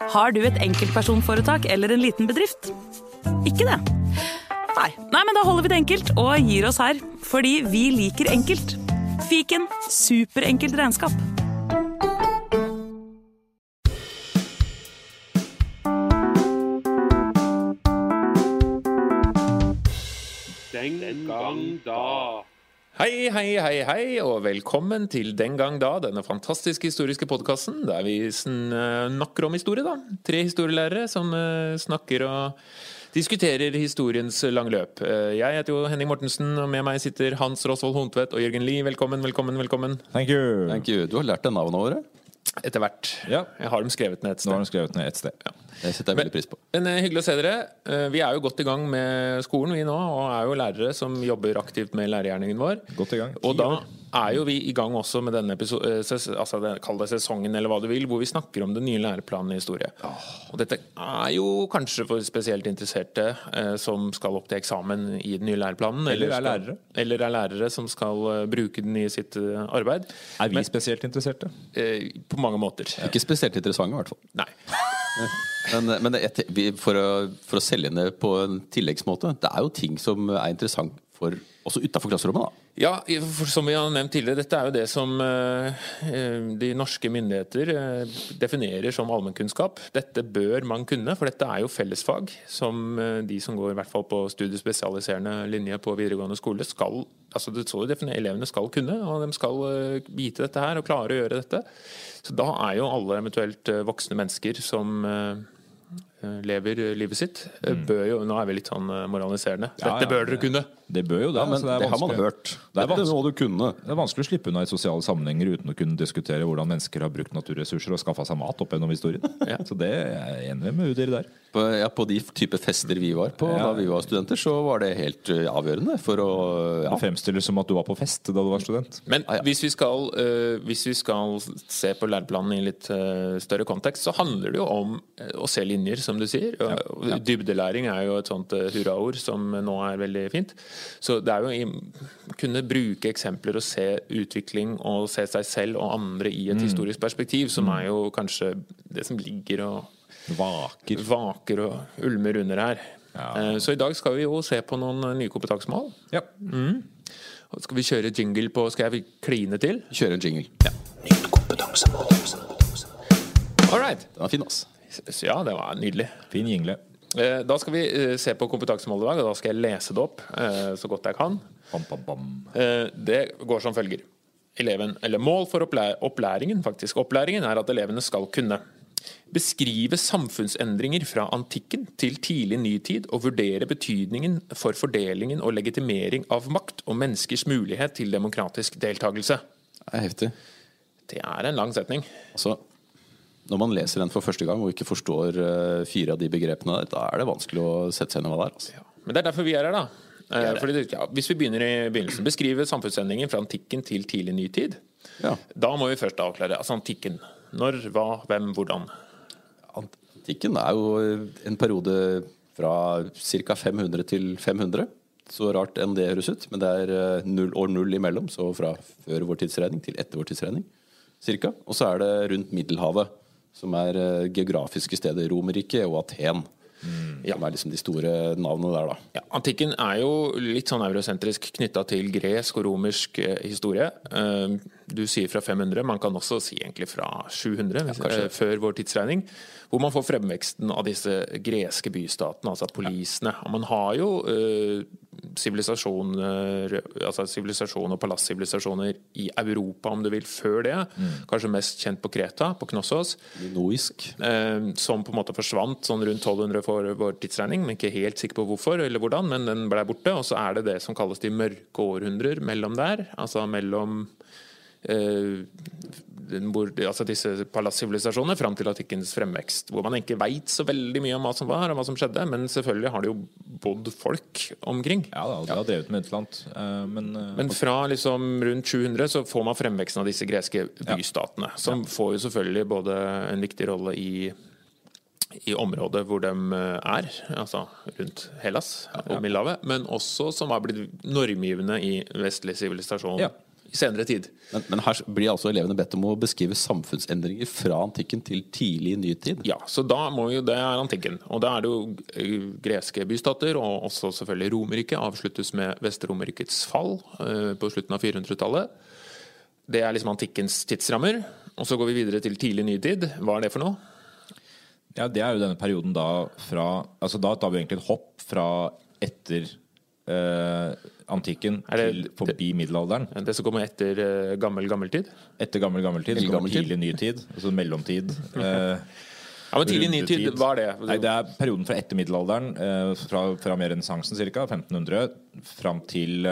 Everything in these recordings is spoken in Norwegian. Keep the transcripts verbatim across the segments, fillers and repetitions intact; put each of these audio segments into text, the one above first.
Har du et enkeltpersonforetak eller en liten bedrift? Ikke det? Nei. Nei, men da holder vi det enkelt og gir oss her. Fordi vi liker enkelt. Fiken, superenkelt regnskap. Den gang da. Hei, hei, hei, hei, og velkommen til Den gang da, denne fantastiske historiske podcasten, der vi snakker om historie da. Tre historielærere som snakker og diskuterer historiens lang løp. Jeg heter jo Henning Mortensen, og med meg sitter Hans Rosvold Hontvedt og Jørgen Lie. Velkommen, velkommen, velkommen. Thank you. Thank you. Du har lært deg navnet våre? Etter hvert. Ja. Jeg har dem skrevet ned et sted. Nå har de skrevet ned et sted. Ja. Det setter jeg veldig pris på. Men, men hyggelig å se dere. Vi er jo godt i gang med skolen vi nå, og er jo lærere som jobber aktivt med lærergjerningen vår. Godt i gang. Og da er jo vi i gang også med denne episode, altså det, kall det sesongen eller hva du vil, hvor vi snakker om den nye læreplanen i historie. Oh. Og dette er jo kanskje for spesielt interesserte eh, som skal opp til eksamen i den nye læreplanen. Eller, eller er skal, lærere. Eller er lærere som skal uh, bruke den i sitt uh, arbeid. Er vi Men, spesielt interesserte? Eh, på mange måter. Ja. Ikke spesielt interessante i hvert fall. Nei. Men, men det, vi, for, å, for å selge ned på en tilleggsmåte, det er jo ting som er interessant for, også utenfor klasserommet da. Ja, for som vi har nevnt tidligere, dette er jo det som uh, de norske myndigheter uh, definerer som allmennkunnskap. Dette bør man kunne, for dette er jo fellesfag som uh, de som går i hvert fall på studiespesialiserende linje på videregående skole skal, altså det så definerer, elevene skal kunne, og de skal uh, vite dette her og klare å gjøre dette. Så da er jo alle eventuelt uh, voksne mennesker som uh, lever livet sitt, mm. bør jo, nå er vi litt sånn moraliserende, dette ja, ja, bør dere kunne. Det bør jo det, ja, men altså det, det har man hørt. Det er, det er noe du kunne. Det er vanskelig å slippe unna i sosiale sammenhenger uten å kunne diskutere hvordan mennesker har brukt naturressurser og skaffet seg mat opp gjennom historien. Ja. Så det er jeg enig med Udir der. På, ja, på de type fester vi var på ja. Da vi var studenter, så var det helt avgjørende for å... Ja. Det fremstiller som at du var på fest da du var student. Men ah, ja. hvis, vi skal, uh, hvis vi skal se på læreplanen i litt uh, større kontekst, så handler det jo om uh, å se linjer, som du sier. Ja. Ja. Dybdelæring er jo et sånt uh, hurraord som nå er veldig fint. Så det er jo i, kunne bruke eksempler og se utvikling og se seg selv og andre i et mm. historisk perspektiv, som er jo kanskje det som ligger og vaker, vaker og ulmer under her. Ja. Så i dag skal vi jo se på noen nye kompetansemål. Ja. Mm. Og skal vi kjøre jingle på, skal jeg kline til? Kjøre en jingle. Ja. Nytt kompetansemål. All right. Den var fin, altså. Ja, det var nydelig. Fin jingle. Da skal vi se på kompetansemål i dag, og da skal jeg lese det opp så godt jeg kan. Bam, bam, bam. Det går som følger. Eleven, eller mål for opplæringen, faktisk. Opplæringen er at elevene skal kunne beskrive samfunnsendringer fra antikken til tidlig nytid og vurdere betydningen for fordelingen og legitimering av makt og menneskers mulighet til demokratisk deltagelse. Det er heftig. Det er en lang setning. Altså, når man leser den for første gang og ikke forstår uh, fire av de begrepene, da er det vanskelig å sette seg inn i hva det er. Altså. Ja. Men det er derfor vi er her da. Uh, fordi, ja, hvis vi begynner i begynnelsen, beskrive samfunnsendringen fra antikken til tidlig nytid, ja. Da må vi først avklare, altså antikken. Når, hva, hvem, hvordan? Antikken er jo en periode fra ca. fem hundre til fem hundre. Så rart enn det høres ut, men det er null år null imellom, så fra før vår tidsregning til etter vår tidsregning, cirka. Og så er det rundt Middelhavet, som er geografiske steder, Romerriket og Aten. Mm, ja. Som er liksom de store navnene der da. Ja, antikken er jo litt sånn eurosentrisk knyttet til gresk og romersk eh, historie. Uh, du sier fra fem hundre, man kan også si egentlig fra sju hundre, ja, uh, før vår tidsregning, hvor man får fremveksten av disse greske bystatene, altså polisene. Og man har jo sivilisasjoner, uh, altså sivilisasjon og palassivilisasjoner i Europa, om du vil, før det. Mm. Kanskje mest kjent på Kreta, på Knossos. Minoisk. Uh, som på en måte forsvant sånn rundt tolv hundre for vår tidsregning, men ikke helt sikker på hvorfor eller hvordan, men den ble borte. Og så er det det som kalles de mørke århundrer mellom der, altså mellom eh, hvor, altså disse palassivilisasjonene frem til antikkens fremvekst, hvor man ikke vet så veldig mye om hva som var og hva som skjedde, men selvfølgelig har det jo bodd folk omkring. Ja, da, det har drevet med et eller annet. Uh, men, uh, men fra liksom rundt sju hundre så får man fremveksten av disse greske bystatene, ja. Som ja. Får jo selvfølgelig både en viktig rolle i i området hvor de er, altså rundt Hellas og Middelhavet, men også som har blitt normgivende i vestlig sivilisasjon. Ja. i senere tid. Men, men her blir altså elevene bedt om å beskrive samfunnsendringer fra antikken til tidlig nytid. Ja, så da må jo det er antikken. Og da er det jo greske bystater, og også selvfølgelig Romerriket, avsluttes med Vest-Romerrikets fall eh, på slutten av firehundretallet. Det er liksom antikkens tidsrammer. Og så går vi videre til tidlig nytid. Hva er det for noe? Ja, det er jo denne perioden da fra altså da tar vi egentlig et hopp fra etter eh, antikken Er det- til forbi middelalderen. Det som kommer etter eh, gammel gammeltid? Etter gammel gammeltid, så Gammel kommer gammeltid. tidlig nytid, altså mellomtid. Eh, Ja, men tidlig nytid, rundetid. hva er det? Nei, det er perioden fra etter middelalderen, eh, fra, fra mer renessansen ca. femten hundre, fram til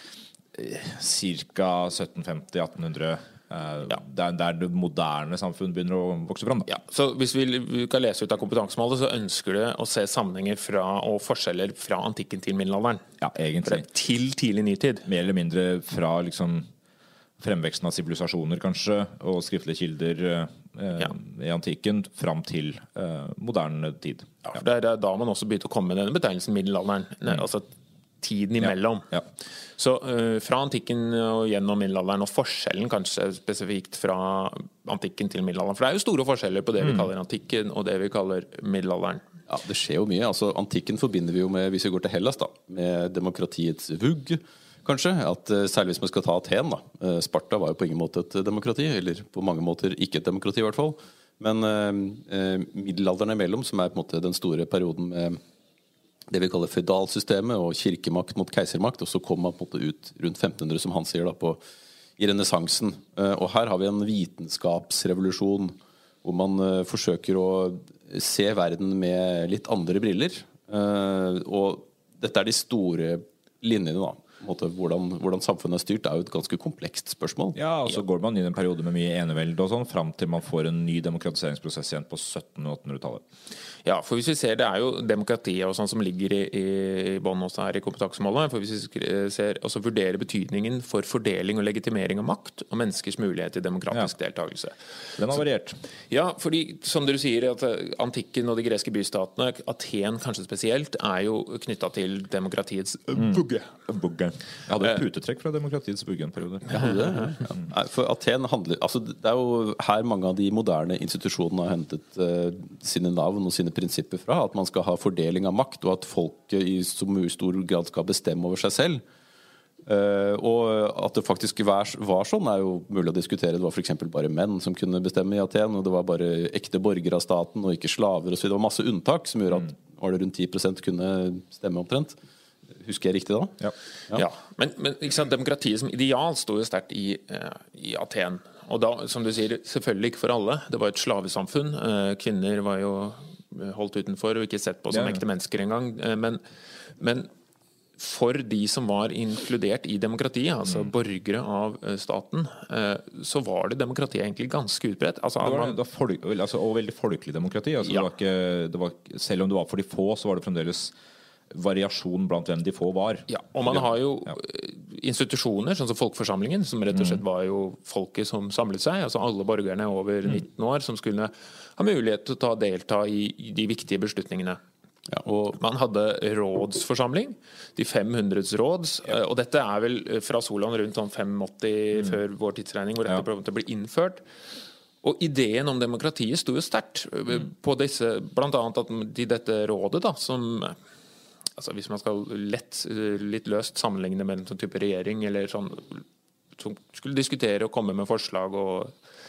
eh, ca. sytten femti til atten hundre. Eh, Ja. der, der det moderne samfunn begynner å vokse fram. Da. Ja, så hvis vi, vi kan lese ut av kompetansemålet, så ønsker du å se sammenhenger fra, og forskjeller fra antikken til middelalderen. Ja, egentlig. Til tidlig nytid. Mer eller mindre fra liksom fremveksten av sivilisasjoner, kanskje, og skriftlige kilder eh, Ja. i antikken, fram til eh, moderne tid. Ja, for det er da man også begynte å komme med denne betegnelsen middelalderen. Nei, altså tiden imellom. Ja. Så uh, fra antikken og gjennom middelalderen, og forskjellen kanskje spesifikt fra antikken til middelalderen. For det er jo store forskjeller på det vi kaller antikken og det vi kaller middelalderen. Ja, det skjer jo mye. Altså, antikken forbinder vi jo med, hvis vi går til Hellas, da, med demokratiets vugg, kanskje. At, uh, særlig hvis man skal ta Aten. Da. Uh, Sparta var jo på ingen måte et demokrati, eller på mange måter ikke et demokrati i hvert fall. Men uh, uh, middelalderen imellom, som er på en måte den store perioden med det vi kaller feudalsystemet og kirkemakt mot keisermakt, og så kom man på en måte ut rundt femten hundre, som han sier, da, på, i renessansen. Uh, og her har vi en vitenskapsrevolusjon hvor man uh, forsøker å se verden med litt andre briller. Uh, og dette er de store linjene, da. På en måte, hvordan, hvordan samfunnet er styrt, er jo et ganske komplekst spørsmål. Ja, og så går man inn i en periode med mye enevelde og sånn, fram til man får en ny demokratiseringsprosess igjen på sytten- og åttenhundretallet. Ja, for hvis vi ser, det er jo demokratiet og sånn som ligger i, i bånn også her i kompetansemålet. For hvis vi skri- ser, også vurderer betydningen for fordeling og legitimering av makt og menneskers mulighet til demokratisk Ja. deltakelse. Den har variert. Ja, fordi som dere sier, at antikken og de greske bystatene, Aten kanskje spesielt, er jo knyttet til demokratiets vugge. Bugge. Jeg hadde et putetrekk fra demokratiets bugge en periode. Ja, det, ja. Nei, for Aten handler altså, det er jo her mange av de moderne institusjonene har hentet uh, sine navn og sine prinsipper fra. At man skal ha fordeling av makt, og at folket i så mye stor grad skal bestemme over seg selv. Uh, og at det faktisk var, var sånn, er jo mulig å diskutere. Det var for eksempel bare menn som kunne bestemme i Aten, og det var bare ekte borgere av staten, og ikke slaver. Og så det var masse unntak som gjorde at var det rundt ti prosent kunne stemme omtrent. Husker jeg riktig da? Ja. Ja, ja. Men, men ikke sant, demokratiet som ideal sto jo sterkt i, eh, i Aten. Og da, som du sier, selvfølgelig ikke for alle. Det var et slavesamfunn. Eh, kvinner var jo holdt utenfor og ikke sett på som Ja. ekte mennesker engang. Eh, men, men for de som var inkludert i demokratiet, altså Mm. borgere av eh, staten, eh, så var det demokratiet egentlig ganske utbredt. Altså, Det var, man, det var folk, altså, og veldig folkelig demokrati. Altså, Ja. det var ikke, det var, selv om det var for de få, så var det fremdeles variasjon blant hvem de få var. Ja, og man har jo Ja. institusjoner, sånn som Folkeforsamlingen, som rett og slett var jo folket som samlet seg, altså alle borgerne over nitten år som skulle ha mulighet til å ta, delta i, i de viktige beslutningene. Ja, og Man hadde rådsforsamling, de femhundreds råds, og dette er vel fra Solon rundt sånn femogåtti før vår tidsregning, hvor dette Ja. på en måte ble innført. Og ideen om demokratiet sto jo sterkt på disse, blant annet at de, dette rådet da, som altså hvis man skal lett, litt løst sammenligne med en sånn type regjering eller sånn, som skulle diskutere og komme med forslag og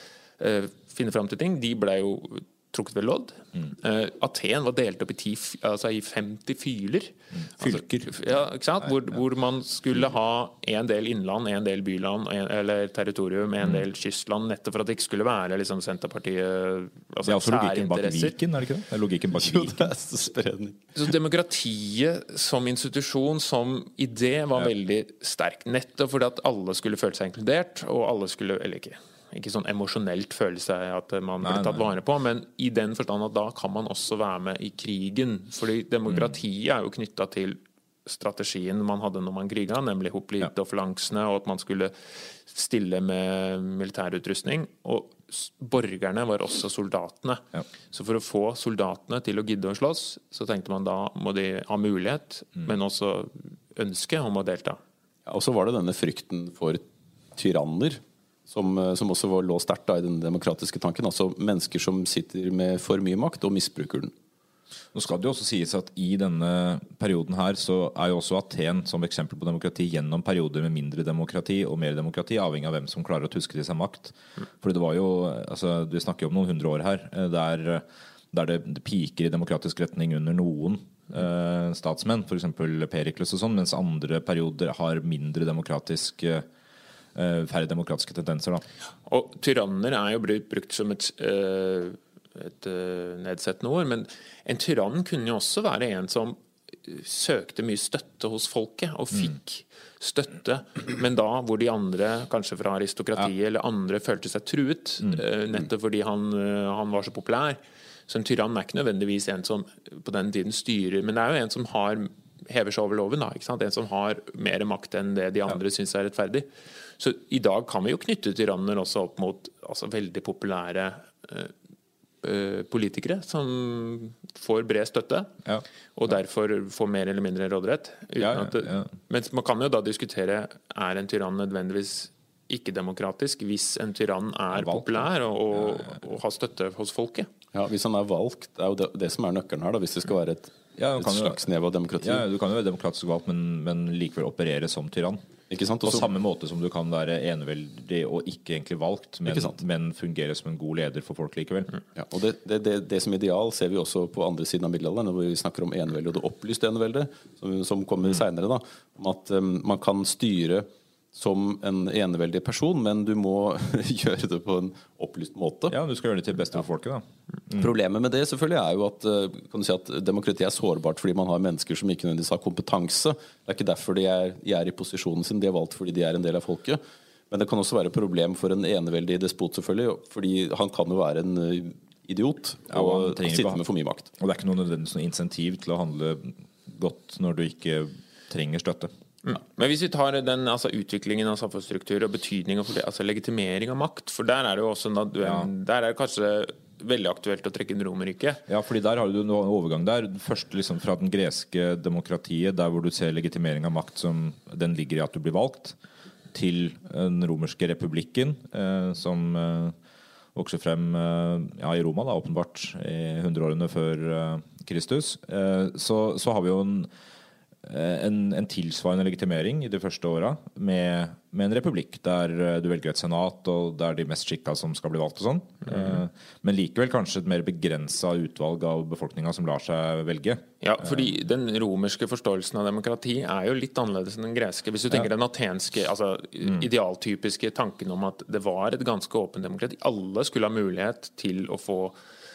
eh, finne fram til ting, de ble jo trukket ved lodd. Mm. Eh, Aten var delt opp i, ti, altså i femti fyler. Fylker. Altså, ja, ikke sant? Hvor, hvor man skulle ha en del innland, en del byland, en, eller territorium, en del kystland, nettopp for at det ikke skulle være liksom, Senterpartiet altså, Det er også logikken bak særinteresser. Viken, er det ikke det? Det er logikken bak jo, Viken. det er så spredning. Så demokratiet som institusjon, som idé, var Ja. veldig sterk. Nettopp fordi at alle skulle føle seg inkludert, og alle skulle, eller ikke, ikke sånn emosjonelt føle seg at man Nei, ble tatt nei. vare på, men i den forstand at da kan man også være med i krigen. Fordi demokratiet er jo knyttet til strategien man hadde når man kriget, nemlig hoplite-offlansene, og at man skulle stille med militærutrustning. Og s- borgerne var også soldatene. Ja. Så for å få soldatene til å gidde å slåss, så tenkte man da må de ha mulighet, men også ønske om å delta. Ja, og så var det denne frykten for tyranner, som, som også var lå sterkt da, i den demokratiske tanken. Altså mennesker som sitter med for mye makt og misbruker den. Nå skal det jo også sies at i denne perioden her så er jo også Aten som eksempel på demokrati gjennom perioder med mindre demokrati og mer demokrati, avhengig av hvem som klarer å tuske til seg makt. Fordi det var jo, altså vi snakker jo om noen hundre år her, der, der det, det piker i demokratisk retning under noen eh, statsmenn, for eksempel Perikles og sånn, mens andre perioder har mindre demokratisk eh, færre demokratiske tendenser da. Og tyranner er jo brukt som et, et nedsettende ord, men en tyrann kunne jo også være en som søkte mye støtte hos folket, og fikk støtte, men da hvor de andre, kanskje fra aristokratiet ja. eller andre, følte seg truet, mm. nettopp fordi han, han var så populær. Så en tyrann er ikke nødvendigvis en som på den tiden styrer, men det er jo en som har hever seg over loven, da, ikke sant? En som har mer makt enn det de andre ja. synes er rettferdig. Så i dag kan vi jo knytte tyranner også opp mot altså, veldig populære eh, eh, politikere som får bred støtte, ja. og derfor får mer eller mindre råderett. Ja, ja, ja. At, mens man kan jo da diskutere, er en tyrann nødvendigvis ikke demokratisk hvis en tyrann er populær og, og, ja, ja, ja. og har støtte hos folket? Ja, hvis han er valgt, det er jo det, det som er nøkkelen her, da, hvis det skal være et Ja, et slags neve av demokrati. Ja, du kan jo være demokratisk valgt, men, men likevel operere som tyrann. Ikke sant? På samme måte som du kan være eneveldig og ikke egentlig valgt, men, men fungere som en god leder for folk likevel. Mm. Ja, og det, det, det, det som ideal ser vi også på andre siden av middelalderen, når vi snakker om enevelde og det opplyste enevelde, som, som kommer mm. senere, da, om at um, man kan styre som en eneveldig person, men du må gjøre det på en opplyst måte. Ja, du skal gjøre det til beste for folket, da. Mm. Problemet med det selvfølgelig er jo at, kan du si at demokrati er sårbart fordi man har mennesker som ikke nødvendigvis har kompetanse. Det er ikke derfor de er, de er i posisjonen sin, de er valgt fordi de er en del av folket. Men det kan også være et problem for en eneveldig despot, selvfølgelig, fordi han kan jo være en idiot ja, og, og sitte med for mye makt. Og det er ikke noe nødvendigvis noe insentiv til å handle godt når du ikke trenger støtte. Mm. Men hvis vi tar den altså, utviklingen av samfunnsstruktur og betydning for det, altså legitimering av makt, for der er det jo også ja. der er det kanskje veldig aktuelt å trekke inn Romerriket. Ja, fordi der har du en overgang der. Først liksom fra den greske demokratiet, der hvor du ser legitimering av makt som den ligger i at du blir valgt, til den romerske republikken, eh, som eh, vokser frem eh, ja, i Roma, da, åpenbart i hundreårene før eh, Kristus. Eh, så, så har vi jo en En, en tilsvarende legitimering i de første åra med, med en republikk der du velger et senat og der de mest skikka som skal bli valgt og sånn. Mm-hmm. Men likevel kanskje et mer begrensa utvalg av befolkninga som lar seg velge. Ja, fordi den romerske forståelsen av demokrati er jo litt annerledes enn den greske. Hvis du tenker ja. den atenske, altså mm. idealtypiske tanken om at det var et ganske åpent demokrati. Alle skulle ha mulighet til å få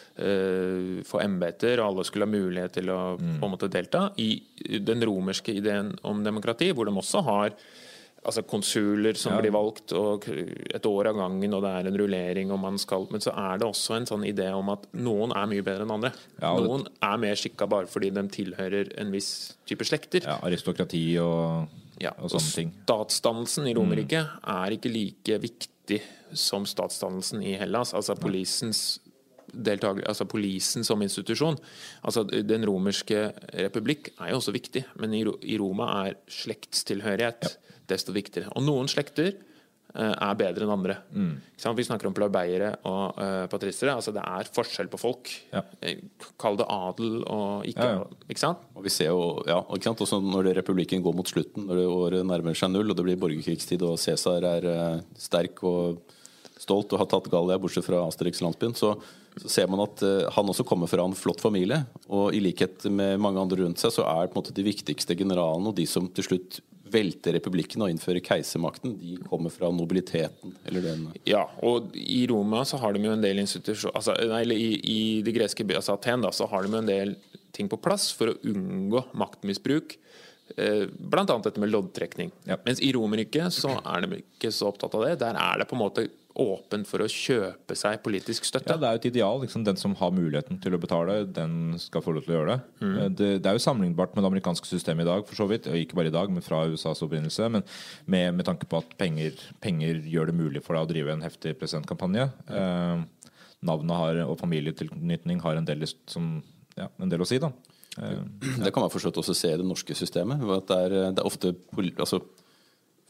Uh, få embeter, og alle skulle ha mulighet til å mm. på en måte delta i den romerske ideen om demokrati, hvor de også har altså konsuler som ja. blir valgt og et år av gangen, og det er en rullering og man skal, men så er det også en sånn idé om at noen er mye bedre enn andre. Ja, noen det... er mer skikka bare fordi de tilhører en viss type slekter. Ja, aristokrati og, ja, og sånne og ting. Statsdannelsen i Romerriket mm. er ikke like viktig som statsdannelsen i Hellas. Altså polisens deltager, altså polisen som institusjon. Altså den romerske republikk er jo også viktig, men i, i Roma er slektstilhørighet ja. desto viktigere. Og noen slekter uh, er bedre enn andre. Mm. Vi snakker om plebeiere og uh, patrissere. Altså det er forskjell på folk. Ja. Kall det adel og ikke, ja, ja. ikke sant? Og vi ser jo, ja, ikke sant? Også når det republikken går mot slutten, når det året nærmer seg null, og det blir borgerkrigstid, og Cæsar er uh, sterk og stolt og har tatt Gallia, bortsett fra Asterix-landsbyen, så så ser man at uh, han også kommer fra en flott familie, og i likhet med mange andre rundt seg, så er på en måte de viktigste generalene og de som til slutt velter republikken og innfører keisermakten, de kommer fra nobiliteten. Eller den. Ja, og i Roma så har de jo en del institusjoner, altså, nei, i, i det greske, altså Aten da, så har de jo en del ting på plass for å unngå maktmisbruk, eh, blant annet dette med loddtrekning. Ja. Mens i Romerriket så er de ikke så opptatt av det, der er det på en måte åpen for å kjøpe seg politisk støtte. Ja, det er jo et ideal. Liksom, den som har muligheten til å betale, den skal få lov til å gjøre det. Mm. det. Det er jo sammenlignbart med det amerikanske systemet i dag, for så vidt. Og ikke bare i dag, men fra U S As opprinnelse. Men med, med tanke på at penger, penger gjør det mulig for deg å drive en heftig presidentkampanje. Mm. Eh, navnet har, og familietilknytning har en del, som, ja, en del å si, da. Eh, det kan man forstått også se i det norske systemet. At det er, det er ofte altså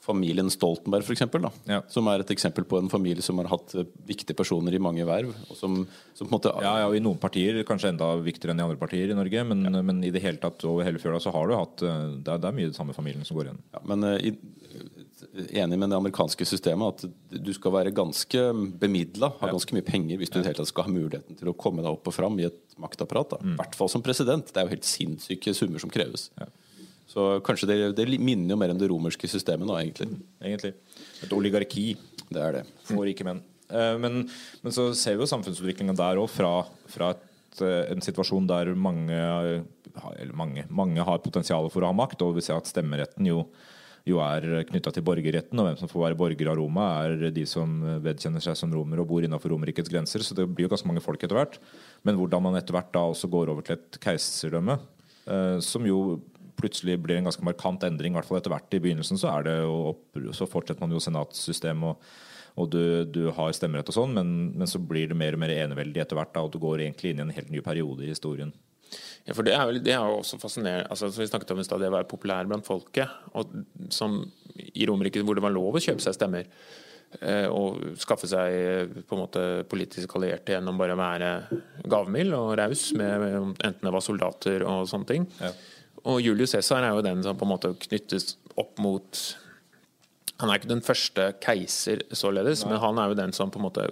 familien Stoltenberg, for eksempel, da, ja. som er et eksempel på en familie som har hatt viktige personer i mange verv. Og som, som på en måte... Ja, ja, og i noen partier kanskje enda viktigere enn i andre partier i Norge, men, ja. men i det hele tatt over hele fjøla så har du hatt det er, det er mye det samme familien som går igjen. Ja, men i, enig med det amerikanske systemet at du skal være ganske bemidlet, ha ganske mye penger hvis du i det hele tatt skal ha muligheten til å komme deg opp og fram i et maktapparat. I mm. hvert fall som president. Det er jo helt sinnssyke summer som kreves. Ja. Så kanskje det, det minner jo mer om det romerske systemet nå, egentlig. Egentlig. Et oligarki. Det er det. For rike menn. Men, men så ser vi jo samfunnsutviklingen der også fra, fra et, en situasjon der mange, eller mange, mange har potensial for å ha makt, og vi ser at stemmeretten jo, jo er knyttet til borgerretten, og hvem som får være borger av Roma er de som vedkjenner seg som romer og bor innenfor Romerrikets grenser, så det blir jo ganske mange folk etter hvert. Men hvordan man etter hvert da også går over til et keiserdømme, som jo plutselig blir en ganske markant endring, i hvert fall etter hvert. I begynnelsen så er det jo opp, så fortsetter man jo senatssystem og, og du, du har stemmerett og sånn, men, men så blir det mer og mer eneveldig etter hvert da, og du går egentlig inn i en helt ny periode i historien. Ja, for det er, vel, det er jo også fascinerende, altså, som vi snakket om i sted, det å være populær blant folket, og som i Romerriket hvor det var lov å kjøpe seg stemmer, eh, og skaffe seg på en måte politisk allierte gjennom bare å være gavmild og raus med enten det var soldater og sånne ting. Ja. Og Julius Caesar er jo den som på en måte knyttes opp mot, han er ikke den første keiser således, Nei. Men han er jo den som på en måte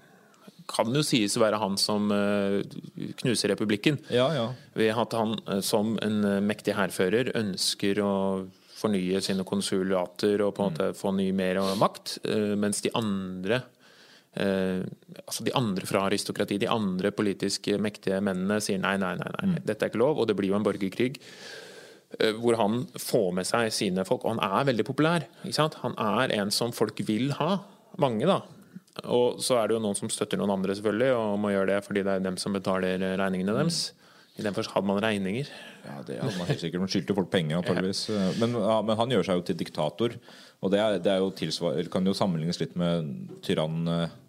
kan jo sies å være han som knuser republikken. Ja, ja. Ved at han som en mektig hærfører ønsker å fornye sine konsulater og på en måte mm. få ny mer makt, mens de andre Eh, altså de andre fra aristokrati, de andre politisk mektige mennene sier nei, nei, nei, nei, mm. dette er ikke lov, og det blir jo en borgerkrig eh, hvor han får med seg sine folk, og han er veldig populær, ikke sant? Han er en som folk vil ha, mange da, og så er det jo noen som støtter noen andre selvfølgelig, og må gjøre det fordi det er dem som betaler regningene mm. deres. I den først hadde man regninger. Ja, det hadde man helt sikkert. Man skyldte folk penger antageligvis. Men, ja, men han gjør seg jo til diktator, og det, er, det er jo tilsvar, kan jo sammenlignes litt med tyrann,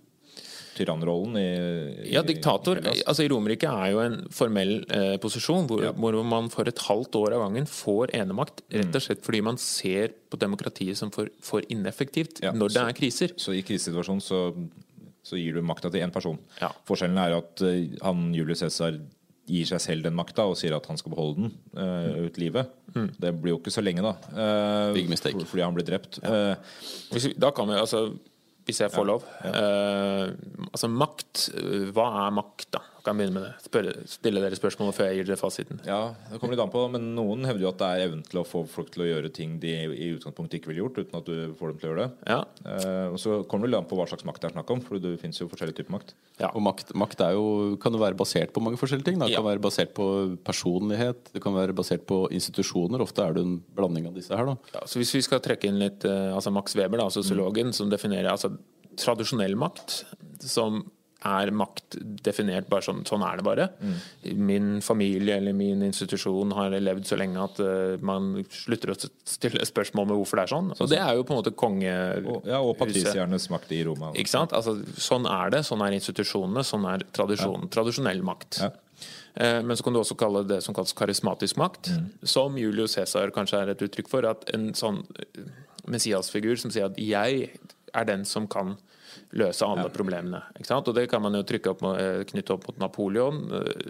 tyrannrollen i, i Ja, diktator. I, altså i Romerriket er jo en formell eh, posisjon hvor, ja. hvor man for et halvt år av gangen får enemakt, rett og slett fordi man ser på demokratiet som for, for ineffektivt ja, når det så, er kriser. Så i krisesituasjonen så, så gir du makta til én person. Ja. Forskjellen er at uh, han, Julius Caesar, gir seg selv den makta og sier at han skal beholde den uh, ut livet. Mm. Det blir jo ikke så lenge da. Uh, Big mistake. Fordi han blir drept. Ja. Uh, da kan vi, altså, hvis jeg får lov, ja. uh, altså makt, hva er makt da? Kan jeg begynne med det? Spørre, stille dere spørsmål før jeg gir dere fasiten. Ja, det kommer litt an på, men noen hevder jo at det er evnen til å få folk til å gjøre ting de i utgangspunktet ikke ville gjort, uten at du får dem til å gjøre det. Ja. Uh, og så kommer det litt an på hva slags makt det er snakk om, for det finnes jo forskjellige typer makt. Ja. Og makt, makt er jo, kan jo være basert på mange forskjellige ting. Det kan ja. være basert på personlighet, det kan være basert på institusjoner. Ofte er det en blanding av disse her da. Ja, så hvis vi skal trekke inn litt, altså Max Weber, da, sosiologen, mm. som definerer altså, tradisjonell makt, som er makt definert bare sånn, sånn er det bare. Mm. Min familie eller min institusjon har levd så lenge at uh, man slutter å stille spørsmål med hvorfor det er sånn. Og det er jo på en måte kongehuset. Ja, og patrisiernes makt i Roma. Ikke sant? Altså, sånn er det, sånn er institusjonene, sånn er tradisjon, ja. tradisjonell makt. Ja. Uh, men så kan du også kalle det som kalles karismatisk makt, mm. som Julius Caesar kanskje er et uttrykk for, at en sånn messiasfigur som sier at jeg er den som kan løse alle ja. problemene. Ikke sant? Og det kan man jo trykke opp, knytte opp mot Napoleon,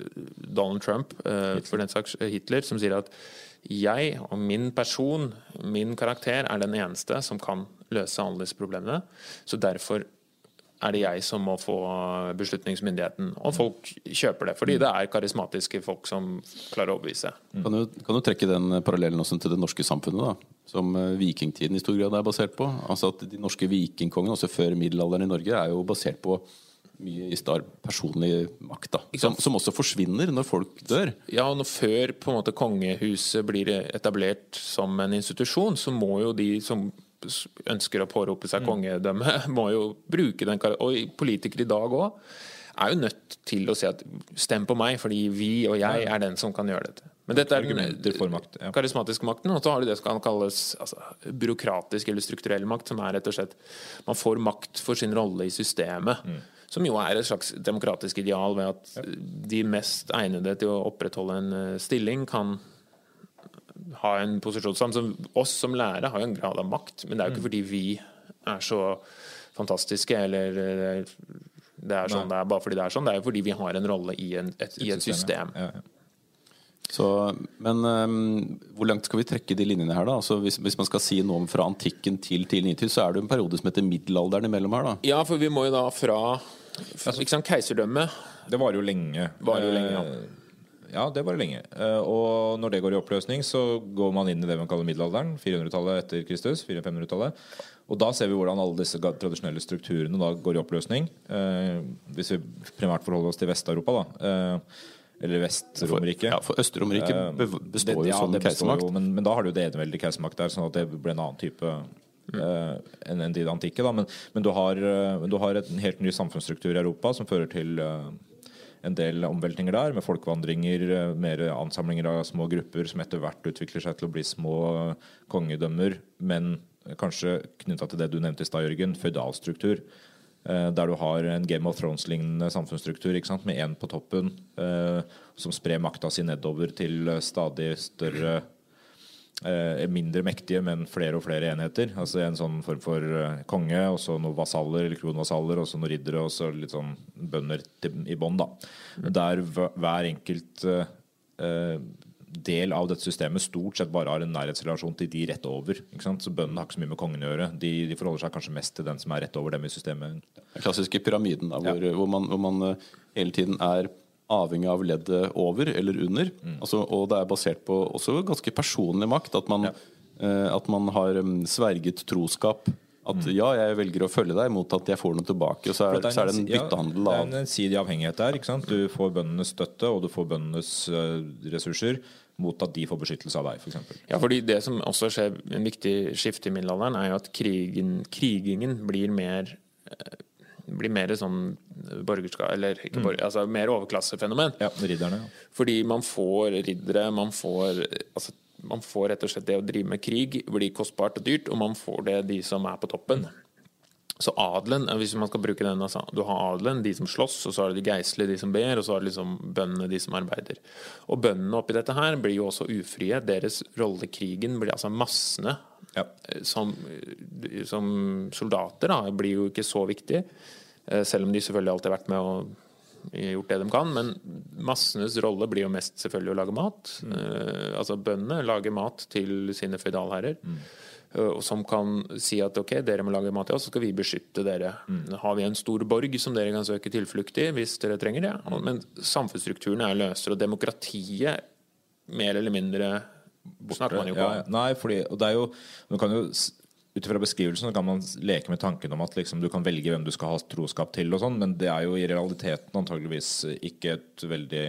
Donald Trump, for den saks Hitler, som sier at jeg og min person, min karakter, er den eneste som kan løse alle disse problemene. Så derfor er det jeg som må få beslutningsmyndigheten. Og folk kjøper det, fordi det er karismatiske folk som klarer å overbevise. Mm. Kan, du, kan du trekke den parallellen også til det norske samfunnet, da? Som vikingtiden i stor grad er basert på? Altså at de norske vikingkongene, også før middelalderen i Norge, er jo basert på mye i star personlig makt, da. Som, som også forsvinner når folk dør. Ja, og når før på en måte kongehuset blir etablert som en institusjon, så må jo de som ønsker å pårope seg kongedømme, må jo bruke den, og politikere i dag også er jo nødt til å si at stem på meg, fordi vi og jeg er den som kan gjøre dette. Men dette er den makt, ja. karismatiske makten, og så har du det som kan kalles altså, byråkratisk eller strukturell makt, som er rett og slett, man får makt for sin rolle i systemet, mm. som jo er et slags demokratisk ideal ved at ja. de mest egnede til å opprettholde en stilling kan ha en posisjon sånn som oss som lærere har jo en grad av makt, men det er jo ikke fordi vi er så fantastiske, eller det er sånn Nei. Det er bare fordi det er sånn, det er jo fordi vi har en rolle i, en, et, i et system. Ja, ja. Så, men um, hvor langt skal vi trekke de linjene her da? Altså, hvis, hvis man skal si noe om fra antikken til tidlig nitid, så er det en periode som heter middelalderen imellom her da? Ja, for vi må jo da fra, ikke sant, keiserdømme. Det var jo lenge. Var jo lenge, ja. Ja, det var lenge. Og når det går i oppløsning, så går man inn i det man kaller middelalderen, fire hundretallet etter Kristus, fire hundre til fem hundretallet. Og da ser vi hvordan alle disse tradisjonelle strukturene da går i oppløsning. Hvis vi primært forholder oss til Vest-Europa da, eller Vest-Romerike. Ja, for Øst-Romerike består jo ja, som keisermakt. Men, men da har du jo det eneveldige keisermakt der, sånn at det ble en annen type mm. uh, enn en de antikke. Da. Men, men, du har, uh, du har en helt ny samfunnsstruktur i Europa som fører til uh, en del omveltninger der, med folkevandringer, uh, mer ansamlinger av små grupper som etter hvert utvikler seg til å bli små uh, kongedømmer, men uh, kanskje knyttet til det du nevnte i stad, Jørgen, feudalstruktur. Der du har en Game of Thrones-lignende samfunnsstruktur, ikke sant? Med en på toppen eh, som sprer makta si nedover til stadig større eh, mindre mektige, men flere og flere enheter. Altså en sånn form for eh, konge, og så noen vasaller eller kronvasaller, og så noen riddere, og så litt sånn bønder til, i bånd da. Der hver enkelt eh, del av dette systemet stort sett bare har en nærhetsrelasjon til de rett over, ikke sant? Så bøndene har ikke så mye med kongen å gjøre. De, de forholder seg kanskje mest til den som er rett over dem i systemet. Den klassiske pyramiden da, hvor, ja. hvor, man, hvor man hele tiden er avhengig av leddet over eller under. Mm. Altså, og det er basert på også ganske personlig makt, at man, ja. eh, at man har um, sverget troskap. At mm. ja, jeg velger å følge deg mot at jeg får noe tilbake, og så er, det, er en, så er det en byttehandel av... Ja, det er en ensidig avhengighet der, ikke sant? Du får bøndenes støtte, og du får bøndenes uh, ressurser mot at de får beskyttelse av deg, for eksempel. Ja, fordi det som også skjer, en viktig skifte i middelalderen, er jo at krigen, krigingen blir mer, blir mer sånn borgerskap, eller ikke borger, mm. altså mer overklassefenomen. Ja, ridderne. Ja. Fordi man får riddere, man får... Altså, man får rett og slett det å drive med krig blir kostbart og dyrt, og man får det de som er på toppen. Så adelen, hvis man skal bruke den, altså, du har adelen, de som slåss, og så er det de geistlige, de som ber, og så er det liksom bøndene, de som arbeider. Og bøndene oppi dette her blir jo også ufrie. Deres rolle i krigen blir altså massene, ja. som, som soldater da, blir jo ikke så viktig, selv om de selvfølgelig alltid har vært med å gjort det de kan, men massenes rolle blir jo mest selvfølgelig å lage mat. Mm. Uh, altså bøndene lager mat til sine feudalherrer, mm. uh, som kan si at ok, dere må lage mat til oss, så skal vi beskytte dere. Mm. Har vi en stor borg som dere kan søke tilflukt i hvis dere trenger det? Mm. Men samfunnsstrukturen er løsere, og demokratiet mer eller mindre snakker man jo på. Ja, ja. Nei, fordi, og det er jo, man kan jo ut fra beskrivelsen kan man leke med tanken om at liksom, du kan velge hvem du skal ha troskap til og sånn, men det er jo i realiteten antageligvis ikke et veldig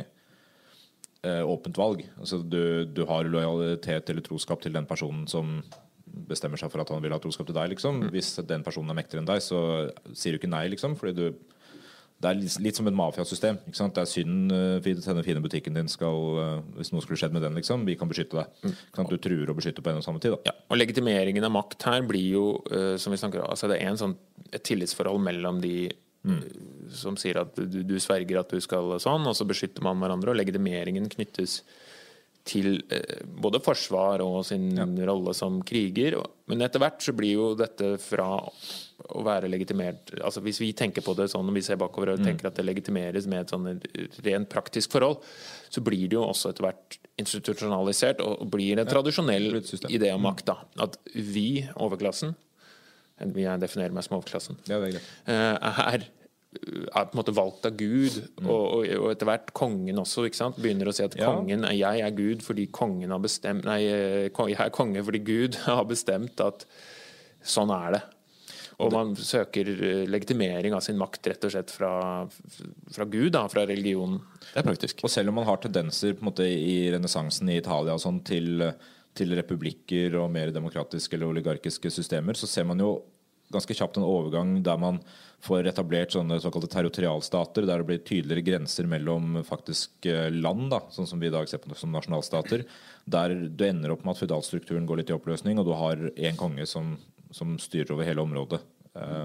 eh, åpent valg. Altså, du, du har lojalitet eller troskap til den personen som bestemmer seg for at han vil ha troskap til deg, liksom. Mm. Hvis den personen er mektigere enn deg, så sier du ikke nei, liksom, fordi du det er litt, litt som et mafiasystem, ikke sant? Det er synd uh, denne fine butikken din skal, uh, hvis noe skulle skjedd med den, liksom, vi kan beskytte deg. Mm. Du truer og beskytter på en og samme tid. Da. Ja, og legitimeringen av makt her blir jo, uh, som vi snakker om, altså det er en sånn, et tillitsforhold mellom de mm. uh, som sier at du, du sverger at du skal sånn, og så beskytter man hverandre, og legitimeringen knyttes til uh, både forsvar og sin ja. rolle som kriger. Men etter hvert så blir jo dette fra å være legitimert, altså hvis vi tenker på det sånn, når vi ser bakover og mm. tenker at det legitimeres med et sånn rent praktisk forhold, så blir det jo også etter hvert institusjonalisert og blir en tradisjonell ja, idé om makt da. At vi, overklassen, vi definerer meg som overklassen, ja, det er, er, er på en måte valgt av Gud, mm. og, og, og etter hvert kongen også, ikke sant? Begynner å si at ja. kongen, jeg er Gud fordi kongen har bestemt, nei, jeg er konge fordi Gud har bestemt at sånn er det. Og man søker legitimering av sin makt rett og slett fra, fra Gud, da, fra religionen. Det er praktisk. Og selv om man har tendenser på en måte, i renessansen i Italia og sånn, til, til republikker og mer demokratiske eller oligarkiske systemer, så ser man jo ganske kjapt en overgang der man får etablert sånne såkalte territorialstater, der det blir tydeligere grenser mellom faktisk land, da, sånn som vi i dag ser på som nasjonalstater, der du ender opp med at feudalstrukturen går litt i oppløsning, og du har en konge som som styrer over hele området. Uh,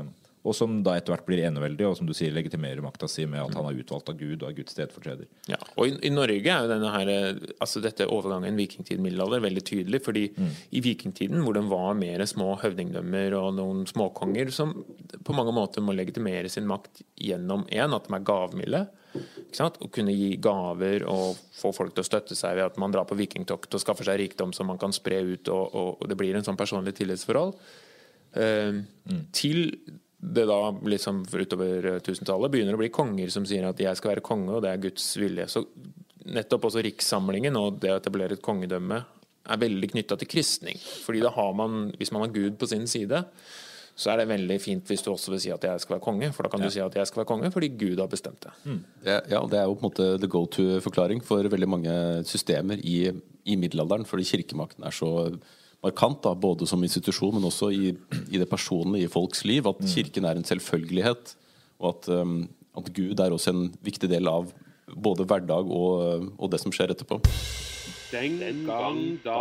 og som da etter hvert blir eneveldig, og som du sier legitimerer makta si med at han er utvalgt av Gud og er Guds stedfortreder. Ja, og i, i Norge er jo denne her, altså dette overgangen vikingtid-middelalder veldig tydelig, fordi mm. i vikingtiden, hvor den var mer små høvdingdømmer og noen småkonger som på mange måter må legitimere sin makt gjennom en, at de er gavmilde, ikke sant? Og kunne gi gaver og få folk til å støtte seg ved at man drar på vikingtokt og skaffer seg rikdom som man kan spre ut, og, og, og det blir en sånn personlig tillitsforhold. Uh, mm. Til det da liksom utover tusentallet begynner å bli konger som sier at jeg skal være konge, og det er Guds vilje. Så nettopp også rikssamlingen og det å etablere et kongedømme er veldig knyttet til kristning. Fordi da har man, hvis man har Gud på sin side, så er det veldig fint hvis du også vil si at jeg skal være konge, for da kan ja. du si at jeg skal være konge fordi Gud har bestemt det. Mm. det ja, det er jo på en måte the go-to-forklaring for veldig mange systemer i, i middelalderen, fordi kirkemakten er så markant, da, både som institusjon, men også i, i det personlige i folks liv, at kirken er en selvfølgelighet, og at, um, at Gud er også en viktig del av både hverdag og, og det som skjer etterpå. Den gang da.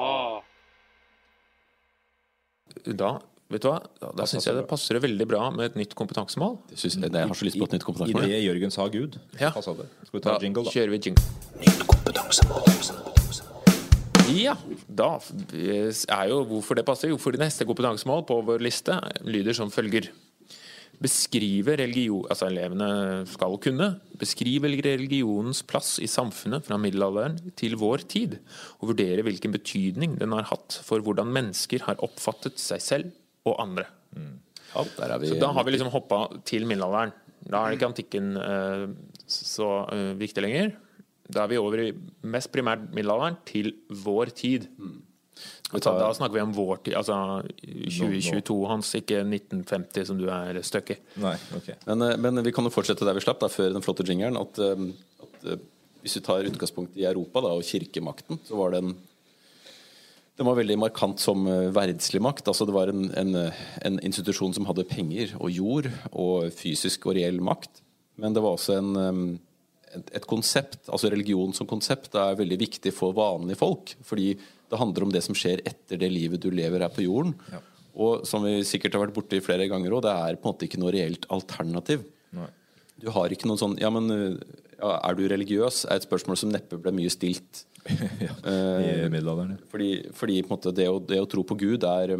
Da, vet du hva? Da, da synes jeg det passer veldig bra med et nytt kompetansemål. Jeg, synes, jeg har så lyst på et nytt kompetansemål. I det Jørgen sa Gud. Ja. Passet det. Skal vi ta da jingle, da? Kjører vi jingle. Nytt kompetansemål. Ja, da er jo hvorfor det passer. Jo, for det neste kompetansemål på vår liste lyder som følger. Beskrive religion, altså elevene skal kunne, beskrive religionens plass i samfunnet fra middelalderen til vår tid, og vurdere hvilken betydning den har hatt for hvordan mennesker har oppfattet seg selv og andre. Mm. Ja, der er vi. Så da har vi liksom hoppet til middelalderen. Da er ikke antikken uh, så uh, viktig lenger. Da er vi over i mest primært middelalderen til vår tid. Mm. Altså, da snakker vi om vår tid, altså tjue tjueto, Hans, ikke nitten femti som du er støkk i. Nei, ok. Men, men vi kan jo fortsette der vi slapp, da, før den flotte jingeren, at, at hvis vi tar utgangspunkt i Europa da, og kirkemakten, så var den den var veldig markant som verdslig makt. Altså, det var en, en, en institusjon som hadde penger og jord og fysisk og reell makt, men det var også en et konsept, altså religion som konsept er veldig viktig for vanlige folk, fordi det handler om det som skjer etter det livet du lever her på jorden. Ja. Og som vi sikkert har vært borte i flere ganger, og det er på en måte ikke noe reelt alternativ. Nei. Du har ikke noen sånn, ja, men ja, er du religiøs? Er et spørsmål som neppe ble mye stilt. ja, i middelalderen. Fordi, fordi på en måte det å, det å tro på Gud er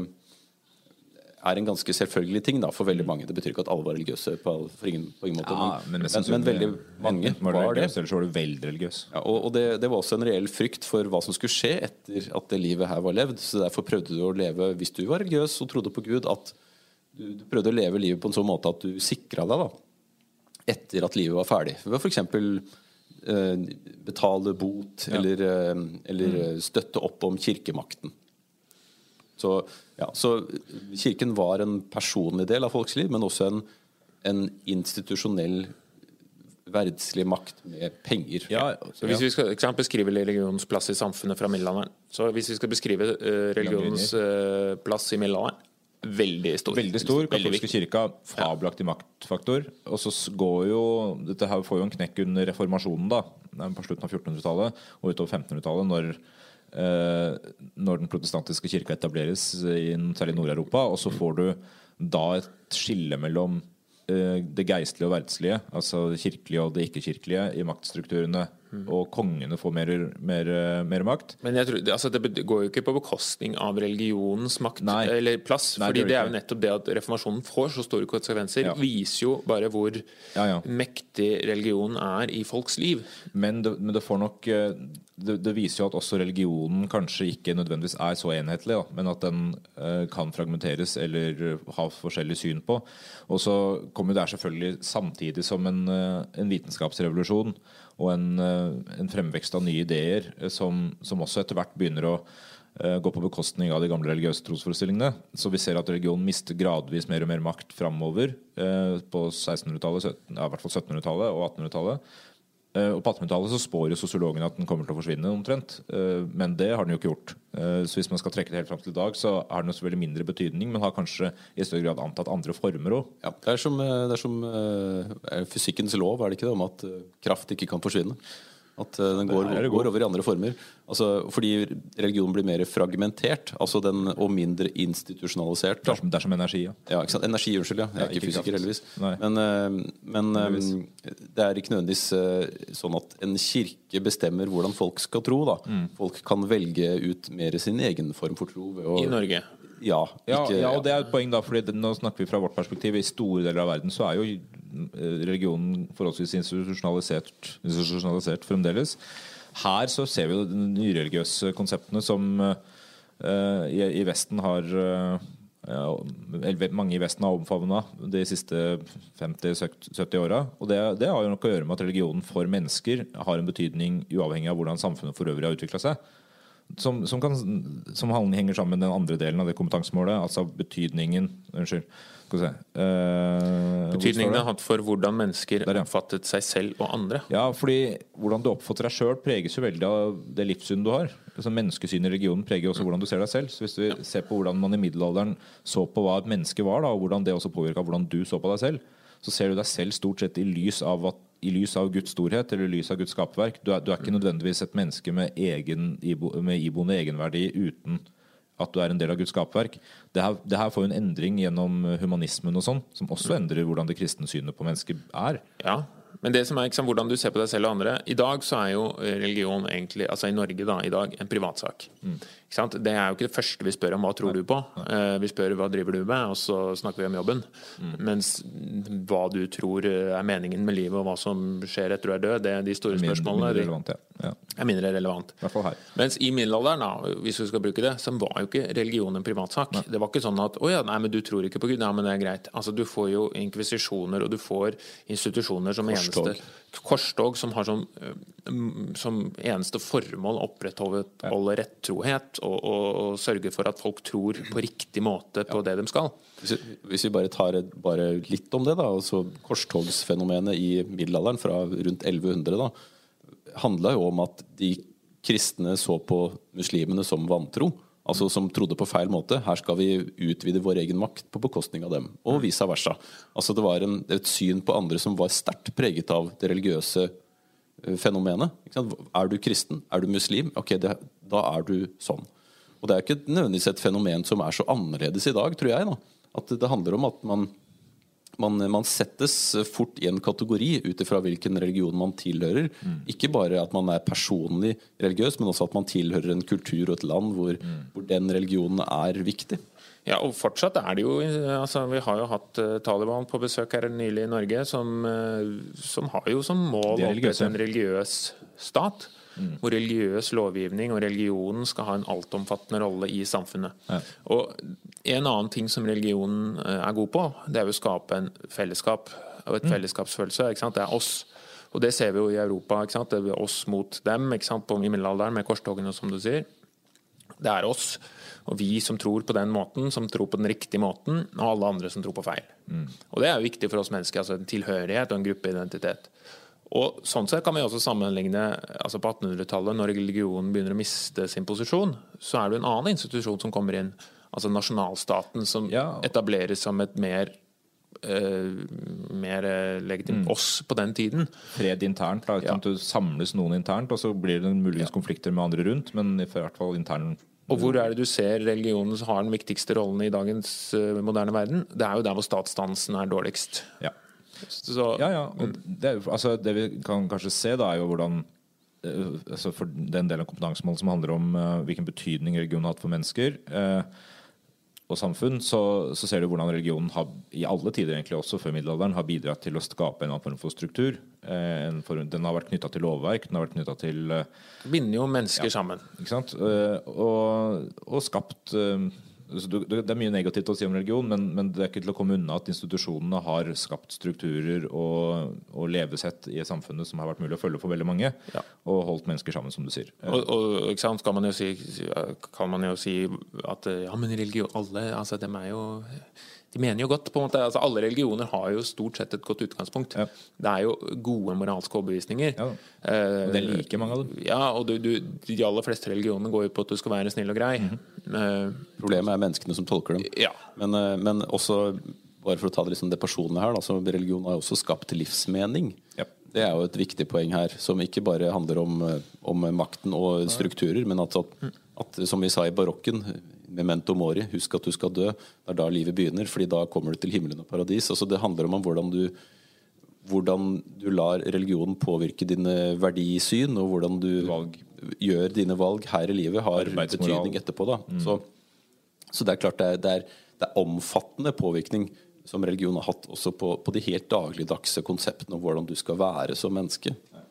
er en ganske selvfølgelig ting da, for veldig mange. Det betyr ikke at alle var religiøse på, for ingen, på ingen måte, ja, men, men, men, men veldig mange var, var det. Eller så var du veldig religiøs. Ja, og og det, det var også en reell frykt for hva som skulle skje etter at det livet her var levd. Så derfor prøvde du å leve, hvis du var religiøs og trodde på Gud, at du, du prøvde å leve livet på en sånn måte at du sikret deg da, etter at livet var ferdig. Ved for eksempel eh, betale bot, ja. eller, eh, eller mm. støtte opp om kirkemakten. Så, ja, så kirken var en personlig del av folks liv, men også en, en institusjonell verdslig makt med penger. Ja, så hvis vi skal eksempel, beskrive religionens plass i samfunnet fra middelalderen, så hvis vi skal beskrive uh, religionens uh, plass i middelalderen, veldig stor. Veldig stor, katolske kirka, fabelaktig maktfaktor. Og så går jo, dette her får jo en knekk under reformasjonen da, på slutten av fjortenhundretallet og utover femtenhundretallet, når når den protestantiske kirka etableres i særlig Nord-Europa, og så får du da et skille mellom det geistlige og verdslige, altså det kirkelige og det ikke-kirkelige i maktstrukturene, mm. og kongene får mer, mer, mer makt. Men jeg tror, altså det går jo ikke på bekostning av religionens makt, Nei. eller plass, Nei, fordi det, det er jo nettopp det at reformasjonen får så store konsekvenser, ja. viser jo bare hvor ja, ja. mektig religionen er i folks liv. Men det, men det får nok... Det, det viser jo at også religionen kanskje ikke nødvendigvis er så enhetlig, da, men at den eh, kan fragmenteres eller ha forskjellig syn på. Og så kommer det her selvfølgelig samtidig som en, en vitenskapsrevolusjon og en, en fremvekst av nye ideer som, som også etter hvert begynner å eh, gå på bekostning av de gamle religiøse trosforestillingene. Så vi ser at religionen mister gradvis mer og mer makt framover eh, på sekstenhundretallet, ja, i hvert fall syttenhundretallet og attenhundretallet. Og på attenhundretallet så spår jo sosiologene at den kommer til å forsvinne omtrent, men det har den jo ikke gjort. Så hvis man skal trekke det helt frem til i dag, så har den selvfølgelig mindre betydning, men har kanskje i større grad antatt andre former også. Ja, det er som, det er som er fysikkens lov, er det ikke det, om at kraft ikke kan forsvinne? At uh, den går, går over i andre former. Altså, fordi religionen blir mer fragmentert, altså den, og mindre institusjonalisert. Det er, som, det er som energi, ja. Ja, ikke sant? Energi, unnskyld, ja. Jeg er ja, ikke, ikke fysiker, heldigvis. Nei. Men, uh, men um, det er ikke nødvendigvis uh, sånn at en kirke bestemmer hvordan folk skal tro. Da. Mm. Folk kan velge ut mer sin egen form for tro. Ved å, I Norge? Ja, ikke, ja, ja, og det er et poeng da, fordi det, nå snakker vi fra vårt perspektiv. I store deler av verden så er jo religionen forholdsvis institusjonalisert, institusjonalisert fremdeles. Her så ser vi jo de nyreligiøse konseptene som uh, i, i Vesten har uh, ja, mange i Vesten har omfavnet de siste femti til sytti åra. Og det, det har jo noe å gjøre med at religionen for mennesker har en betydning uavhengig av hvordan samfunnet for øvrig har utviklet seg. Som, som, kan, som henger sammen med den andre delen av det kompetansemålet, altså betydningen unnskyld, skal vi se uh, betydningen det har hatt for hvordan mennesker Der, ja. oppfattet seg selv og andre. Ja, fordi hvordan du oppfatter deg selv preges jo veldig av det livssyn du har. Altså, menneskesyn i religionen preger også hvordan du ser deg selv. Så hvis vi ja. ser på hvordan man i middelalderen så på hva et menneske var, da, og hvordan det også påvirket hvordan du så på deg selv, så ser du deg selv stort sett i lys av at i lys av Guds storhet eller i lys av Guds skaperverk. Du er, du er ikke nødvendigvis et menneske med, egen, med iboende egenverdi uten at du er en del av Guds skaperverk. Det her, det her får jo en endring gjennom humanismen og sånn, som også endrer hvordan det kristne synet på mennesker er. Ja, men det som er ikke sant, hvordan du ser på deg selv og andre. I dag så er jo religion egentlig, altså i Norge da, i dag, en privatsak. Mm. Ikke sant? Det er jo ikke det første vi spør om hva tror du på. Uh, vi spør hva driver du med, og så snakker vi om jobben. Mm. Mens hva du tror er meningen med livet, og hva som skjer etter du er død, det er de store mindre, spørsmålene. Mindre relevant, ja. Ja. Er mindre relevant. I hvert fall her. Mens i middelalderen, da, hvis vi skal bruke det, så var jo ikke religion en privatsak. Nei. Det var ikke sånn at, å ja, nei, men du tror ikke på Gud, nei, men det er greit. Altså, du får jo inkvisisjoner, og du får institusjoner som Korstog. eneste korstog som har som, som eneste formål å opprettholde ja. rettrohet og, og, og sørge for at folk tror på riktig måte på ja. det de skal. Hvis, hvis vi bare tar et, bare litt om det da, altså korstogsfenomenet i middelalderen fra rundt elleve hundre da, handlet jo om at de kristne så på muslimene som vantro, altså som trodde på feil måte. Her skal vi utvide vår egen makt på bekostning av dem, og vice versa. Altså det var en, et syn på andre som var sterkt preget av det religiøse fenomenet. Ikke sant? Er du kristen? Er du muslim? Ok, det, da er du sånn. Og det er ikke nødvendigvis et fenomen som er så annerledes i dag, tror jeg. Da. At det handler om at man Man, man settes fort i en kategori ut ifra hvilken religion man tilhører. Mm. Ikke bare at man er personlig religiøs, men også at man tilhører en kultur og et land hvor, mm. hvor den religionen er viktig. Ja, og fortsatt er det jo altså, vi har jo hatt uh, Taliban på besøk her nylig i Norge, som, uh, som har jo som mål å opprette en religiøs stat. Mm. Hvor religiøs lovgivning og religionen skal ha en altomfattende rolle i samfunnet. Ja. Og en annen ting som religionen er god på, det er jo å skape en fellesskap og et mm. fellesskapsfølelse. Ikke sant? Det er oss. Og det ser vi jo i Europa. Ikke sant? Det er oss mot dem, ikke sant? På i middelalderen med korstogene, som du sier. Det er oss. Og vi som tror på den måten, som tror på den riktige måten, og alle andre som tror på feil. Mm. Og det er jo viktig for oss mennesker, altså en tilhørighet og en gruppeidentitet. Og sånn sett kan vi også sammenligne altså på attenhundretallet, når religionen begynner å miste sin posisjon, så er det en annen institusjon som kommer inn, altså nasjonalstaten, som ja. etableres som et mer uh, mer legitimt mm. oss på den tiden. Fred internt, da, ja. Du samles noen internt, og så blir det muligens ja. konflikter med andre rundt, men i hvert fall internt. Og hvor er det du ser religionen har den viktigste rollen i dagens uh, moderne verden? Det er jo der hvor statsdansen er dårligst. Ja. Så, ja, ja. Og det, altså, det vi kan kanskje se da er jo hvordan uh, altså for den delen av kompetansemålet som handler om uh, hvilken betydning religionen har hatt for mennesker uh, og samfunn, så, så ser du hvordan religionen har, i alle tider egentlig også før middelalderen, har bidratt til å skape en annen form for struktur. Uh, en form, den har vært knyttet til lovverk, den har vært knyttet til uh, binder jo mennesker ja, sammen. Ikke sant? Uh, og, og skapt uh, Det er mye negativt å si om religion, men, men det er ikke til å komme unna at institusjonene har skapt strukturer og, og levesett i samfunnet som har vært mulig å følge for veldig mange, ja. og holdt mennesker sammen, som du sier. Og, og ikke sant, kan man jo si, kan man jo si at ja, men religion, alle, altså dem er jo de mener jo godt, på en måte. Altså, alle religioner har jo stort sett et godt utgangspunkt. Ja. Det er jo gode moralske overbevisninger. Ja. Og det er like mange av dem. Ja, og du, du, de aller fleste religioner går jo på at du skal være snill og grei. Mm-hmm. Uh, Problemet er menneskene som tolker dem. Ja. Men, uh, men også, bare for å ta det, liksom det personlige her, da, så religion har jo også skapt livsmening. Ja. Det er jo et viktig poeng her, som ikke bare handler om, om makten og strukturer, men at, at, at, som vi sa i barokken, memento mori, husk at du skal dø, det er da livet begynner, fordi da kommer du til himmelen og paradis. Altså det handler om hvordan du, hvordan du lar religionen påvirke dine verdisyn, og hvordan du valg. gjør dine valg her i livet, har betydning etterpå. Da. Mm. Så, så det er klart det er, det, er, det er omfattende påvirkning som religion har hatt også på, på de helt dagligdagse konseptene om hvordan du skal være som menneske.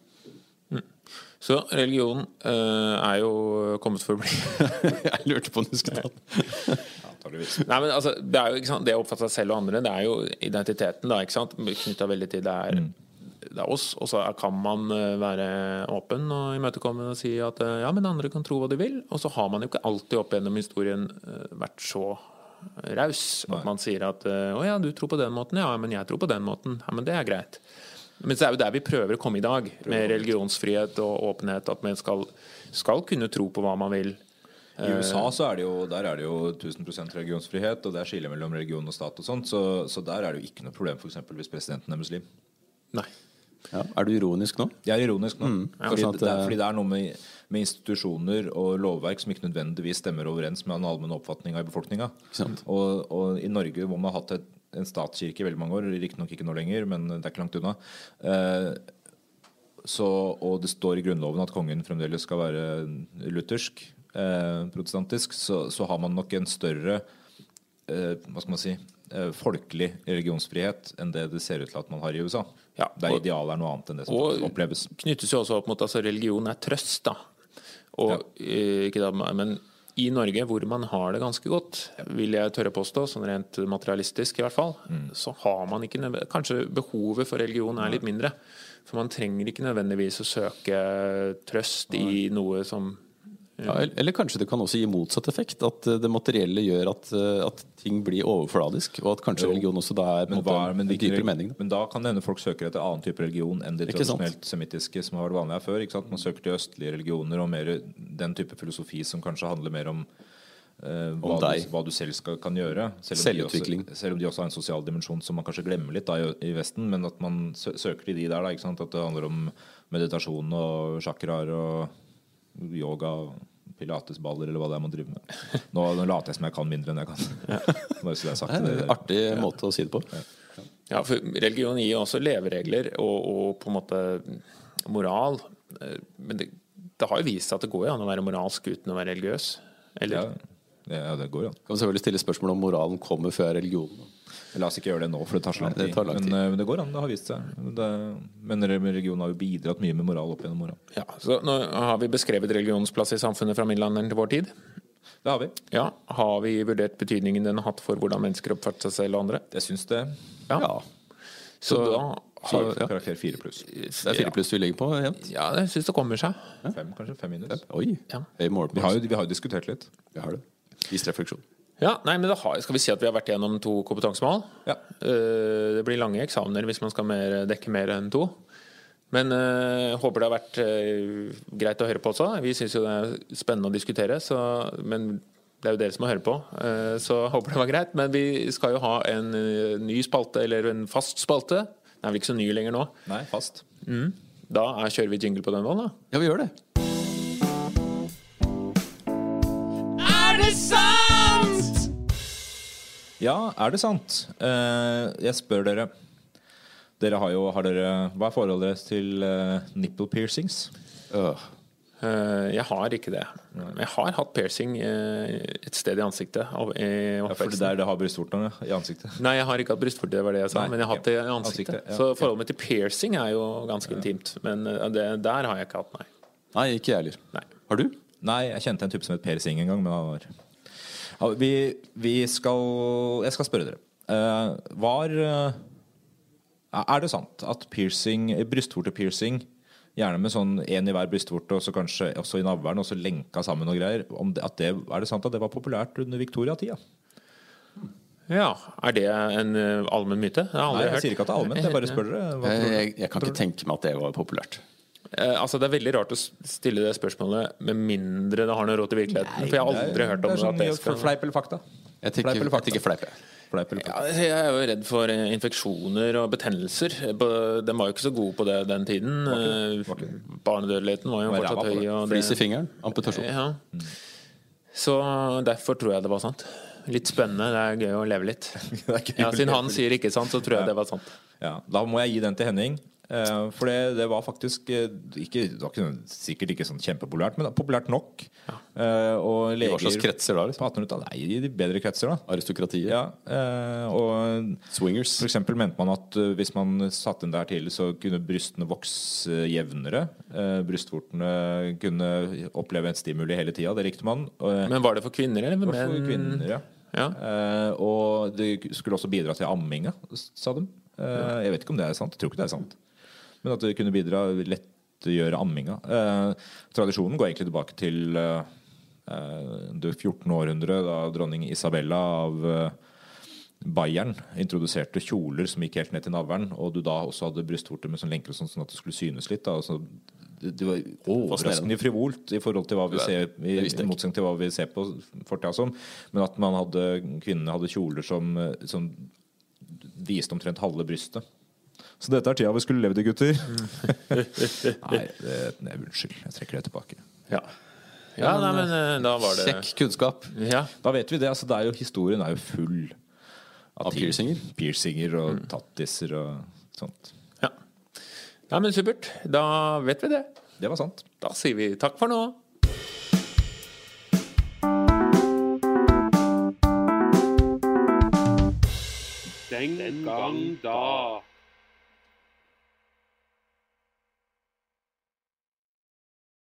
Mm. Så religion uh, er jo kommet for å bli. Jeg lurte på om du skulle ta den. Nei, men altså, det er jo ikke sant, det å oppfatte seg selv og andre, det er jo identiteten da, ikke sant, knyttet veldig til det er, mm. det er oss, og så kan man være åpen og imøtekommende og si at ja, men andre kan tro hva de vil, og så har man jo ikke alltid opp gjennom historien vært så raus, at man sier at å ja, du tror på den måten, ja, men jeg tror på den måten, ja, men det er greit. Men det er jo der vi prøver å komme i dag, med religionsfrihet og åpenhet, at man skal, skal kunne tro på hva man vil. I U S A så er det jo, der er det jo tusen prosent religionsfrihet, og det er skille mellom religion og stat og sånt, så, så der er det jo ikke noe problem for eksempel hvis presidenten er muslim. Nei. Ja, er du ironisk nå? Jeg er ironisk nå. Mm. Fordi, ja, det er, fordi det er noe med, med institusjoner og lovverk som ikke nødvendigvis stemmer overens med den allmenne oppfatningen i befolkningen. Og, og i Norge hvor man har hatt et, en statskirke i veldig mange år, riktig nok ikke nå lenger, men det er ikke langt unna. Eh, så, og det står i grunnloven at kongen fremdeles skal være luthersk, eh, protestantisk, så, så har man nok en større eh, hva skal man si, eh, folkelig religionsfrihet enn det det ser ut til at man har i U S A. Ja, der idealet er noe annet enn det som og oppleves. Knyttes jo også opp mot altså religion er trøst da. Og, ja. ikke da, men i Norge hvor man har det ganske godt, vil jeg tørre påstå, sånn rent materialistisk i hvert fall, mm. så har man ikke nødvendig, kanskje behovet for religion er litt mindre. For man trenger ikke nødvendigvis å søke trøst Nei. I noe som Ja, eller kanskje det kan også gi motsatt effekt, at det materielle gjør at, at ting blir overfladisk, og at kanskje jo. Religion også da er men, hva, en, men, en dypere mening. Men da kan det hende folk søker etter annen type religion enn det tradisjonelt semittiske som har vært vanlig her før. Ikke sant? Man søker til østlige religioner og mer den type filosofi som kanskje handler mer om, eh, hva, om du, hva du selv skal, kan gjøre. Selv om, Selvutvikling. Også, selv om de også har en sosial dimensjon som man kanskje glemmer litt da, i, i Vesten, men at man sø, søker til de der, da, ikke sant? At det handler om meditasjon og chakraer og yoga og pilatesballer eller hva det er man driver med. Nå, nå later jeg som jeg kan mindre enn jeg kan. Ja. Bare så det er sagt. Det er en artig ja. Måte å si det på. Ja. Ja, for religion gir også leveregler og, og på en måte moral. Men det, det har jo vist seg at det går an å være moralsk uten å være religiøs. Eller? Ja, ja det går an. Kan selvfølgelig stille spørsmål om moralen kommer før religionen. La oss ikke gjøre det nå, for det tar så lang tid. Nei, det tar lang tid. Men, men det går an, det har vist seg. Det, men religionen har jo bidratt mye med moral opp gjennom moral. Ja, så nå har vi beskrevet religionens plass i samfunnet fra middelalderen til vår tid. Det har vi. Ja, har vi vurdert betydningen den har hatt for hvordan mennesker oppfatter seg selv og andre? Jeg synes det. Ja. ja. Så, så da har vi karakter fire pluss. Det er fire pluss vi ligger på, jevnt. Ja, jeg synes det kommer seg. Fem, kanskje fem minus. Oi, ja. vi, har jo, vi har jo diskutert litt. Vi har det. Vist refleksjon. Ja, nei, men da har, skal vi si at vi har vært gjennom to kompetansemål. Ja. Det blir lange eksamener hvis man skal mer, dekke mer enn to. Men jeg uh, håper det har vært uh, greit å høre på også. Vi synes jo det er spennende å diskutere, så, men det er jo dere som må høre på. Uh, så håper det var greit. Men vi skal jo ha en uh, ny spalte, eller en fast spalte. Den er vel ikke så ny lenger nå. Nei, fast. Mm. Da er, kjører vi jingle på den målen, da. Ja, vi gjør det. Er det sant? Ja, er det sant? Uh, jeg spør dere. Dere har jo, har dere, hva er forholdet deres til uh, nipple piercings? Uh. Uh, jeg har ikke det. Jeg har hatt piercing uh, et sted i ansiktet. Av, i ja, for det der det har brystvortene i ansiktet? Nei, jeg har ikke hatt brystvorter, det var det jeg sa. Nei, men jeg har hatt det i ansiktet. ansiktet ja. Så forholdet mitt til piercing er jo ganske ja. Intimt. Men uh, det, der har jeg ikke hatt, nei. Nei, ikke jeg heller. Nei. Har du? Nei, jeg kjente en type som het Per Sing en gang, men han var... Ja, vi, vi skal Jeg skal spørre dere uh, Var uh, Er det sant at piercing, brystvortepiercing, gjerne med sånn en i hver brystvorte, og så kanskje også i navlen, og så lenka sammen og greier, om det, at det, er det sant at det var populært under Victoria-tida? Ja, er det en uh, allmenn myte? Jeg har aldri Nei, jeg hørt. sier ikke at det er allmenn, jeg bare spør dere. Jeg, jeg, jeg kan ikke tenke meg at det var populært. Eh, altså Det er veldig rart å stille det spørsmålet med mindre det har noe råd til virkeligheten. Nei, for jeg har aldri hørt om det. Det er sånn det skal... fleip eller fakta. Jeg tenker, fleip eller fakta. Jeg tenker fleip. fleip eller Ja, jeg er jo redd for infeksjoner og betennelser. De var jo ikke så gode på det den tiden. Var ikke det. Barnedødeligheten var jo Var fortsatt ræva på høy. det. Og Flis i fingeren, amputasjon. Ja. Så derfor tror jeg det var sant. Litt spennende, det er gøy å leve litt. Det er gøy å Ja, siden leve han litt. sier ikke sant, så tror jeg det var sant. Ja, da må jeg gi den til Henning. Eh, For det, det var faktisk eh, ikke, det var ikke, sånn- sikkert ikke sånn kjempepopulært, men populært nok. Eh, Og I hva slags leger kretser da? på Liksom? attenhundretallet, nei, i de bedre kretser da. Aristokratiet? Ja, eh, og Swingers? for eksempel mente man at eh, hvis man satte inn der tidlig, så kunne brystene vokse jevnere. Eh, Brystvortene kunne oppleve en stimuli hele tida, det likte man. Og, eh, Men var det for kvinner, eller? for Men- kvinner, ja. Ja. Eh, og det skulle også bidra til amminga, sa de. Eh, jeg vet ikke om det er sant. Jeg tror ikke det er sant. Men at det kunne bidra lettgjøre amminga. Eh, tradisjonen går egentlig tilbake til eh, det fjortende århundre, da dronning Isabella av eh, Bayern introduserte kjoler som gikk helt ned til navlen, og du da også hadde brystvorter med sånn lenker og sånn, sånn at det skulle synes litt. Da. Altså, det, det var overraskende frivolt i forhold til hva vi ser i, i motsetning til hva vi ser på fortida som, men at man hadde, kvinnene hadde kjoler som, som viste omtrent halve brystet. Så dette er tida vi skulle levd i, gutter. Nei, det, nei, unnskyld. Jeg trekker det tilbake. Ja, ja nei, men eh, da var det Kjekk kunnskap. Ja. Da vet vi det. Altså, det er jo, historien er jo full av, Av ting. piercinger. Piercinger og tattiser og sånt. ja. Ja, men supert. Da vet vi det. Det var sant. Da sier vi takk for nå. Den gang da.